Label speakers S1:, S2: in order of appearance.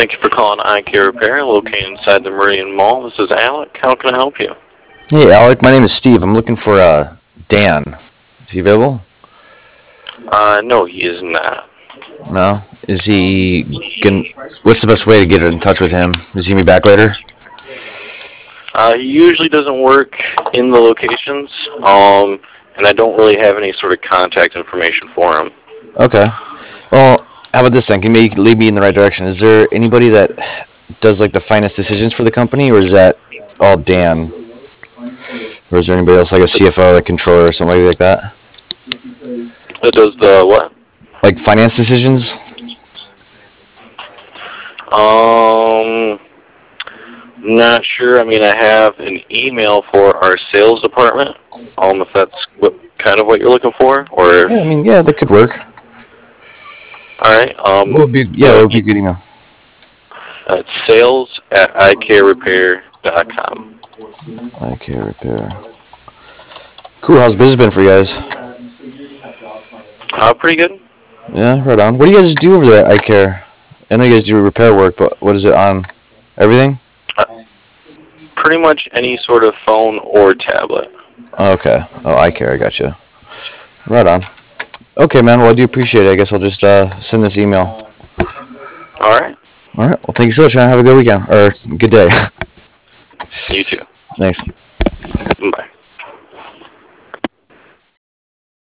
S1: Thank you for calling Eye Care Repair, located inside the Meridian Mall. This is Alec. How can I help you?
S2: Hey, Alec. My name is Steve. I'm looking for Dan. Is he available?
S1: No, he is not.
S2: No. Is he? What's the best way to get in touch with him? Is he gonna be back later?
S1: He usually doesn't work in the locations, and I don't really have any sort of contact information for him.
S2: Okay. Well, how about this then? Can you lead me in the right direction? Is there anybody that does like the finance decisions for the company, or is that all Dan? Or is there anybody else like a CFO, like controller, or something like that?
S1: That does the what?
S2: Like finance decisions?
S1: Not sure. I mean, I have an email for our sales department. If that's what you're looking for, or
S2: Yeah, I mean, yeah, that could work.
S1: all right.
S2: What would be a good email?
S1: It's sales@eyecarerepair.com.
S2: Eye Care Repair. Cool. How's business been for you guys?
S1: Pretty good.
S2: Yeah, right on. What do you guys do over there at Eye Care? I know you guys do repair work, but what is it on? Everything?
S1: Pretty much any sort of phone or tablet.
S2: Oh, okay. Oh, Eye Care. I gotcha. Right on. Okay, man. Well, I do appreciate it. I guess I'll just send this email.
S1: All right.
S2: All right. Well, thank you so much, man. Have a good weekend or good day.
S1: You too.
S2: Thanks.